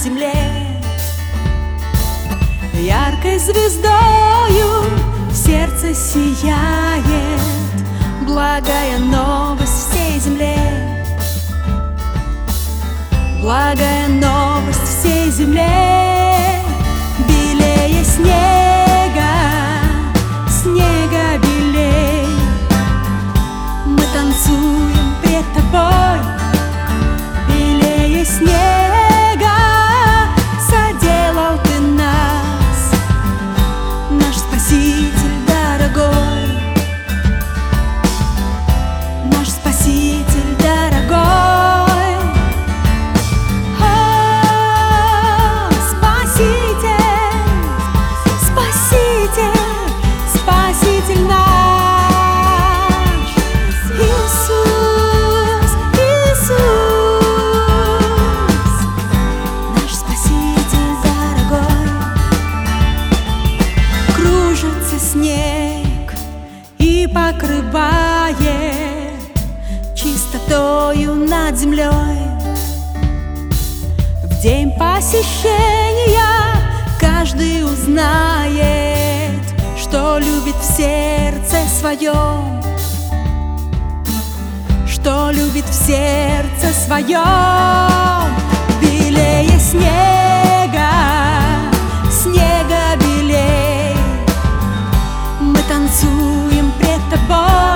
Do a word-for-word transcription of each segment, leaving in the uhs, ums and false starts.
земле. Яркой звездою в сердце сияет благая новость всей земле. Благая новость всей земле. Белее снега, снега белей, мы танцуем пред тобой. Белее снега соделал ты нас, наш Спаситель дорогой, наш Спаситель дорогой. О, Спаситель, Спаситель, Спаситель наш, Иисус, Иисус, наш Спаситель дорогой. Кружится снег и покрывает чистотою над землей. В день посещения каждый узнает, что любит в сердце своем, что любит в сердце своем. Белее снега, снега белей, мы танцуем пред тобой.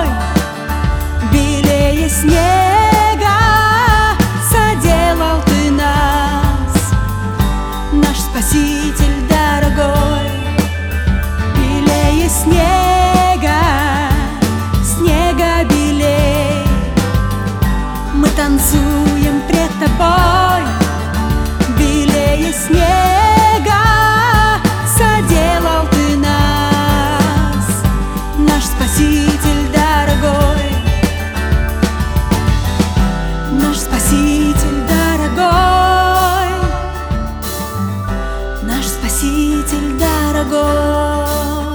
Белее снега соделал ты нас, наш Спаситель дорогой. Белее снега, снега белей, мы танцуем пред тобой. Белее снега соделал ты нас, наш Спаситель дорогой, наш Спаситель дорогой, наш Спаситель дорогой.